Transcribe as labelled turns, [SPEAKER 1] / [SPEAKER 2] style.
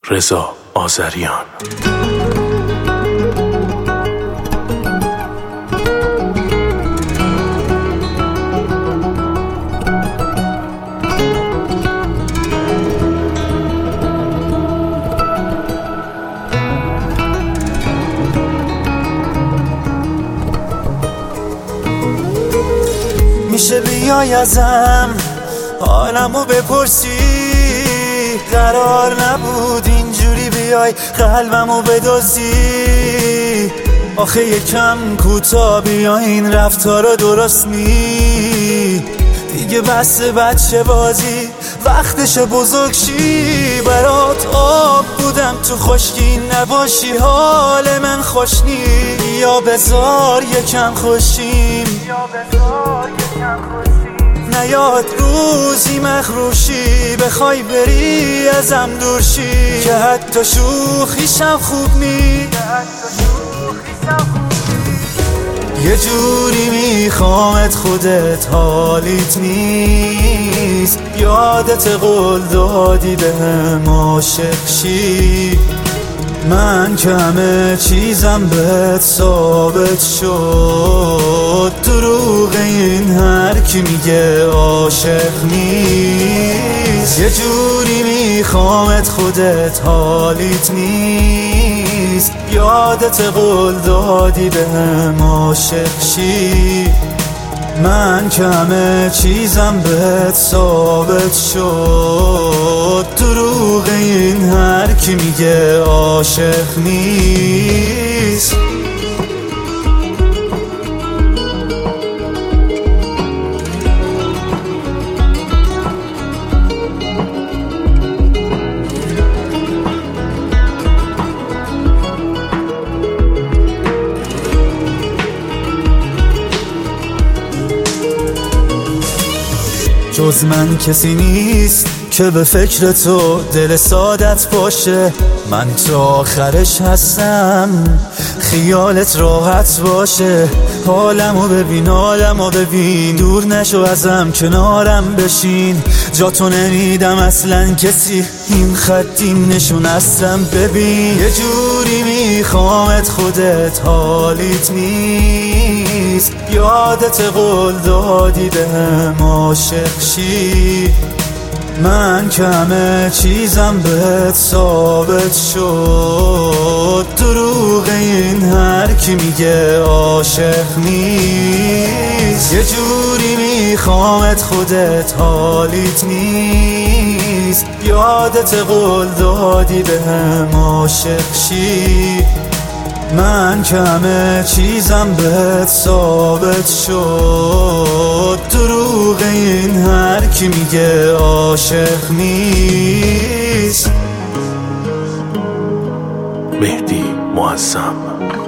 [SPEAKER 1] رضا آذریان.
[SPEAKER 2] میشه بیای ازم حالمو بپرسی؟ قرار نبود اینجوری بیای قلبمو بدزدی. آخه یکم کوتاه بیا، این رفتارا درست نی. دیگه بس بچه بازی، وقتش بزرگ شی. برات آب بودم تو خشکی، نباشی حال من خوش نی. یا بذار یکم خوشیم، نیاد روزی مخروشی بخوای بری ازم دور شی. که حتی شوخیشم خوب نی. یه جوری میخوامت خودت حالیت نیست. یادت قول دادی بهم عاشق شی. من کمه چیزم بهت ثابت شد. دروغ این هر کی میگه عاشق نیست. یه جوری میخوامت خودت حالیت نیست. یادت قول دادی بهم عاشق شی. من کمه چیزم بهت ثابت شد. دروغ این هر کی میگه عاشق نیست. جز من کسی نیست که به فکر تو دل سادت باشه. من تا آخرش هستم، خیالت راحت باشه. حالمو ببین، دور نشو ازم، کنارم بشین. جا تو نمیدم اصلا کسی، این خطیم نشون هستم ببین. یه جوری میخوامت خودت حالیت نیست. یادت قول دادی بهم عاشق شی. من کمه چیزم بهت ثابت شد. دروغ این هر کی میگه عاشق نیست. یه جوری میخوامت خودت حالیت نیست. یادت قول دادی بهم عاشق شی. من کمه چیزم بهت ثابت شد. دروغ این هر کی میگه عاشق نیست.
[SPEAKER 1] مهدی معظم.